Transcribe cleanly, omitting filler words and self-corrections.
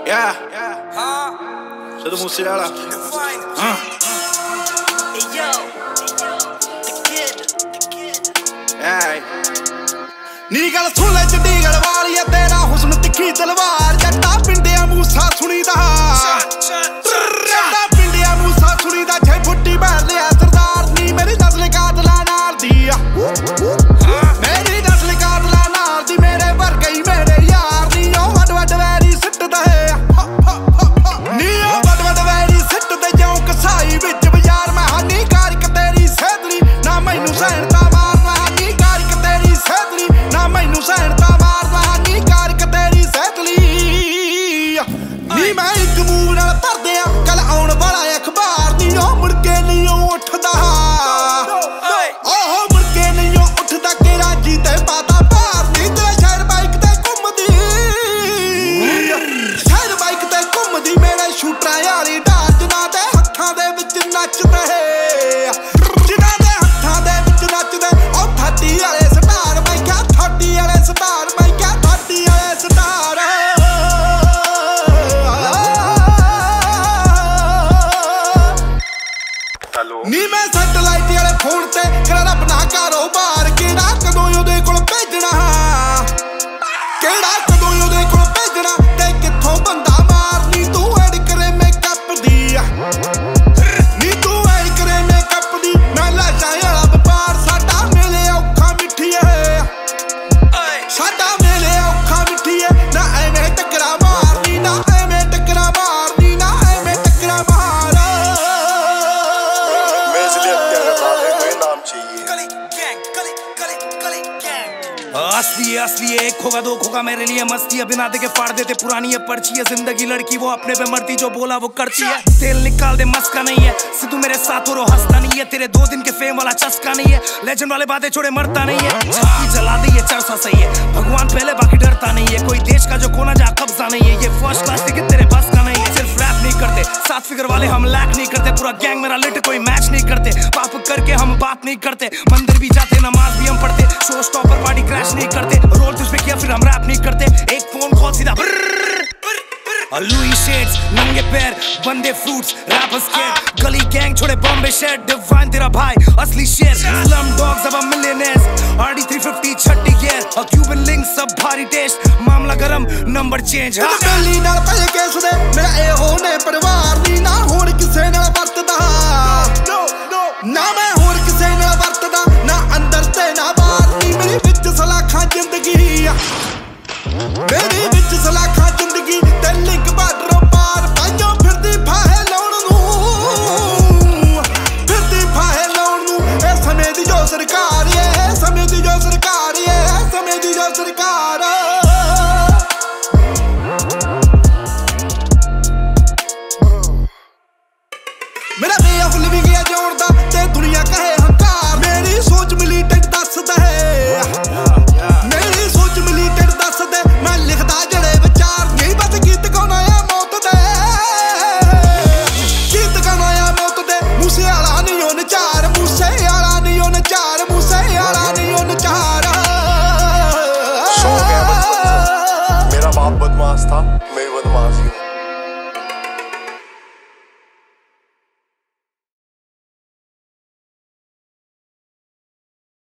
Yeah. Sido Musiala. ਨੀ ਗੱਲ ਸੁਣ ਲੈ ਚੰਡੀਗੜ੍ਹ ਵਾਲੀਆ ਤੇਰਾ ਹੁਸਨ ਤਿੱਖੀ ਤਲਵਾਰ ਜੱਟਾ ਪਿੰਡਿਆ ਮੂਸਾ ਸੁਣੀਦਾ ਜੱਟਾ ਪਿੰਡਿਆ ਮੂਸਾ ਸੁਣੀਦਾ 6 ਫੁੱਟੀ ਬੈਠ ਲਿਆ ਸਰਦਾਰ ਨੀ ਮੇਰੀ ਨਸਲ ਕਾਤਲਾ ਨਾਲ ਦੀ ਆ ਮੇਰੀ ਨਸਲ ਕਾਤਲਾ ਨਾਲ ਦੀ ਮੇਰੇ ਵਰਗੇ ਹੀ ਮੇਰੇ ਯਾਰ ਨੀ ਉਹ ਵੱਡ ਵੱਡ ਵੈਰੀ ਸਿੱਟਦਾ ਨੀ ਉਹ ਵੱਡ ਵੱਡ ਵੈਰੀ ਸਿੱਟਦੇ ਜਿਉਂ ਕਸਾਈ ਵਿੱਚ ਬਾਜ਼ਾਰ ਮੈਂ ਹਾਨੀਕਾਰਕ ਤੇਰੀ ਸੇਧਰੀ ਨਾ ਮੈਨੂੰ ਸਹਿਣਤਾ ਮਾਰਨਾ ਹਾਨੀਕਾਰਕ ਤੇਰੀ ਸੇਧਰੀ ਨਾ ਮੈਨੂੰ ਸਹਿਣਤਾ ਮਾਰਨਾ ਹਾਨੀਕਾਰਕ ਤੇਰੀ ਸੇਧਲੀ ਨੀ ਮੈਂ ਇੱਕ ਮੂੰਹ ਨਾਲ ਭਰਦੇ ਆ ਕੱਲ ਆਉਣ ਵਾਲਾ ਅਖਬਾਰ ਨੀ ਉਹ ਮੁੜ ਕੇ ਨਹੀਂ ਉੱਠਦਾ ਉਹ ਮੁੜ ਕੇ ਨਹੀਂ ਉੱਠਦਾ ਕਿ ਰਾਜੀ ਤੇ ਪਾਤਾ ਭਾਰ ਨੀ ਤੇਰਾ ਸ਼ਹਿਰ ਬਾਈਕ ਤੇ ਘੁੰਮਦੀ ਸ਼ਹਿਰ ਬਾਈਕ ਤੇ ਘੁੰਮਦੀ ਮੇਰੇ ਸ਼ੂਟਰਾਂ ਵਾਲੀ ਢਾਲ ਜਿਨ੍ਹਾਂ ਦੇ ਹੱਥਾਂ ਦੇ ਵਿੱਚ ਨੱਚਦੇ ਜਿਨ੍ਹਾਂ ਦੇ ਹੱਥਾਂ ਦੇ ਵਿੱਚ ਨੱਚਦੇ ਉਹ ਥਾਟੀ ਵਾਲੇ ਸਟਾਰ ਮੈਂ ਕਿਹਾ ਥਾਟੀ ਵਾਲੇ ਸਟਾਰ ਮੈਂ ਕਿਹਾ ਥਾਟੀ ਵਾਲੇ ਸਟਾਰ ਨੀ ਮੈਂ ਸੈਟਲਾਈਟ ਵਾਲੇ ਫੋਨ ਤੇ ਕਰਾਂ ਆਪਣਾ ਕਾਰੋਬਾਰ ਕਿਹੜਾ ਕਦੋਂ ਉਹਦੇ ਕੋਲ ਭੇਜਣਾ ਕਿਹੜਾ ਕਦੋਂ ਉਹਦੇ ਕੋਲ ਭੇਜਣਾ ਤੇ ਕਿੱਥੋਂ ਬੰਦਾ ਮਾਰਨੀ ਤੂੰ ਐਡ ਕਰੇ ਮੇਕਅਪ ਦੀ ਨੀ ਤੂੰ ਐਡ ਕਰੇ ਮੇਕਅਪ ਦੀ ਮੈਂ ਲਾਸ਼ਾਂ ਵਾਲਾ ਵਪਾਰ ਸਾਡਾ ਮਿਲੇ ਔਖਾ ਮਿੱਠੀਏ ਸਾਡਾ ਮਿਲੇ ਔਖਾ ਮਿੱਠੀਏ ਨਾ ਐਵੇਂ ਟੱਕਰਾ ਮਾਰਨੀ ਨਾ ਐਵੇਂ ਟੱਕਰਾ ਮਾਰਨੀ ਨਾ ਐਵੇਂ ਟੱਕਰਾ ਮਾਰ असली है एक होगा दो होगा मेरे लिए मस्ती है बिना देखे फाड़ देते पुरानी है पर्ची है जिंदगी लड़की वो अपने पे मरती जो बोला वो करती है तेल निकाल दे मस्का नहीं है सिद्धू मेरे साथ और हंसता नहीं है तेरे 2 दिन के फेम वाला चस्का नहीं है लेजेंड वाले बातें छोड़े मरता नहीं है छाती जला दी ये चरसा सही है भगवान पहले बाकी डरता नहीं है कोई देश का जो कोना जा कब्जा नहीं है ये फर्स्ट क्लास टिकट तेरे बस का नहीं है सिर्फ रैप नहीं करते 7 फिगर वाले हम लैक नहीं करते पूरा गैंग मेरा लिट कोई मैच नहीं करते पाप करके हम बात नहीं करते मंदिर भी जाते नमाज भी हम पढ़ते शो स्टॉपर पार्टी क्रैश नहीं करते रोल तुझ पे किया फिर हम रैप नहीं करते एक फोन कॉल सीधा लुई शेड्स नंगे पैर बंदे fruits rapper skate Gully gang छोड़े बॉम्बे शेड डिवाइन तेरा भाई असली शेर स्लम डॉग्स अब मिलियनेयर्स आरडी 350 छट्टी गियर और क्यूबन लिंक सब भारी टेस्ट मामला गरम नंबर चेंज दिल्ली नाल पै केस दे मेरा ए होने परिवार दी ना हुण किसे नाल वरतदा ना मैं हुण किसे नाल वरतदा ना अंदर ते ना बाहर नी मेरी विच सलाखा जिंदगी मेरी विच सलाखा जिंदगी ते लिंक बार्डर पार पाइयों फिरदी फाहे लाउण नूं फिरदी फाहे लाउण नूं ए समय दी जो सरकार ए समय दी जो सरकार ए समय दी जो सरकार मेरा वे ऑफ लिविंग है जोड़दा ते दुनिया कहे हंकार मेरी सोच मिलीटेंट दसदा है मेरी सोच मिलीटेंट दसदा मैं लिखदा जड़े विचार नहीं बस गीत गाना आ मौत दे गीत गाना आ मौत दे मूसे वाला नहीं ओ नचार मूसे वाला नहीं ओ नचार मूसे वाला नहीं ओ नचार मेरा बाप बदमाश था।